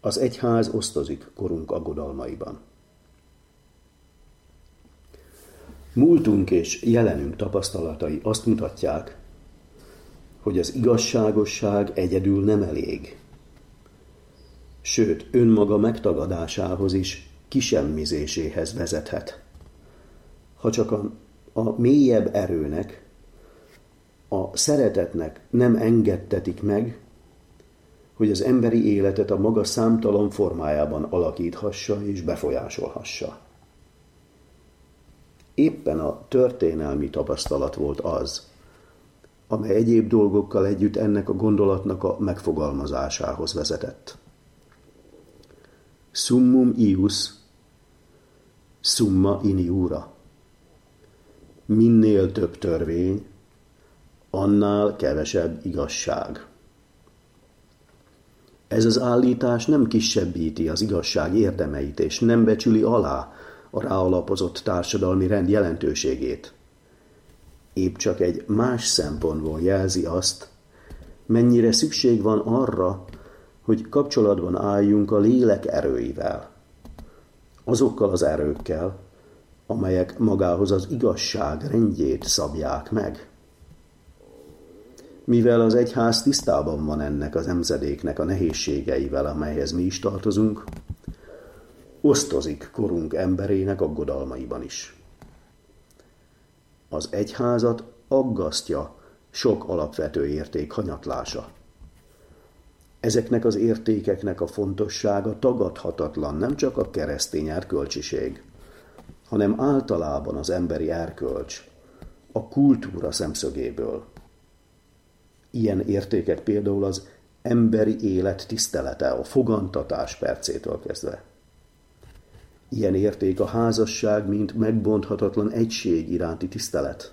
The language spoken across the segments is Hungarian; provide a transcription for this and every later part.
Az egyház osztozik korunk aggodalmaiban. Múltunk és jelenünk tapasztalatai azt mutatják, hogy az igazságosság egyedül nem elég. Sőt, önmaga megtagadásához is kisemmizéséhez vezethet. Ha csak a mélyebb erőnek, a szeretetnek nem engedtetik meg, hogy az emberi életet a maga számtalan formájában alakíthassa és befolyásolhassa. Éppen a történelmi tapasztalat volt az, amely egyéb dolgokkal együtt ennek a gondolatnak a megfogalmazásához vezetett. Summum ius, summa iniura. Minél több törvény, annál kevesebb igazság. Ez az állítás nem kisebbíti az igazság érdemeit, és nem becsüli alá a ráalapozott társadalmi rend jelentőségét. Épp csak egy más szempontból jelzi azt, mennyire szükség van arra, hogy kapcsolatban álljunk a lélek erőivel, azokkal az erőkkel, amelyek magához az igazság rendjét szabják meg. Mivel az egyház tisztában van ennek az nemzedéknek a nehézségeivel, amelyhez mi is tartozunk, osztozik korunk emberének aggodalmaiban is. Az egyházat aggasztja sok alapvető érték hanyatlása. Ezeknek az értékeknek a fontossága tagadhatatlan, nem csak a keresztény erkölcsiség, hanem általában az emberi erkölcs, a kultúra szemszögéből. Ilyen értékek például az emberi élet tisztelete, a fogantatás percétől kezdve. Ilyen érték a házasság, mint megbonthatatlan egység iránti tisztelet.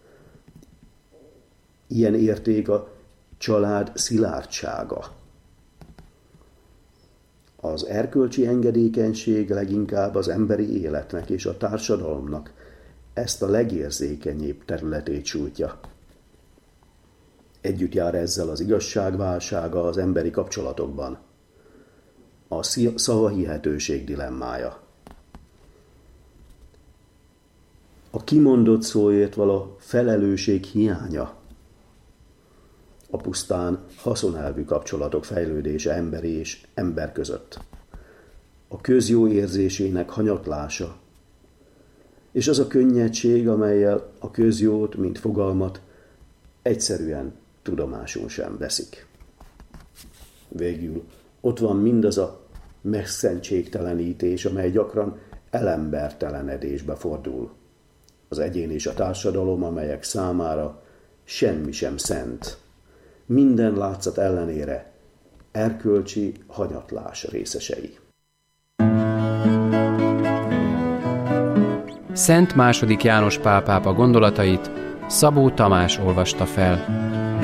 Ilyen érték a család szilárdsága. Az erkölcsi engedékenység leginkább az emberi életnek és a társadalomnak ezt a legérzékenyébb területét sújtja. Együtt jár ezzel az igazságválsága az emberi kapcsolatokban, a szavahihetőség dilemmája. A kimondott szóért való felelősség hiánya, a pusztán haszonelvű kapcsolatok fejlődése emberi és ember között, a közjó érzésének hanyatlása, és az a könnyedség, amellyel a közjót, mint fogalmat egyszerűen tudomásul sem veszik. Végül ott van mindaz a megszentségtelenítés, amely gyakran elembertelenedésbe fordul. Az egyén és a társadalom, amelyek számára semmi sem szent, minden látszat ellenére erkölcsi hanyatlás részesei. Szent II. János Pál pápa gondolatait Szabó Tamás olvasta fel.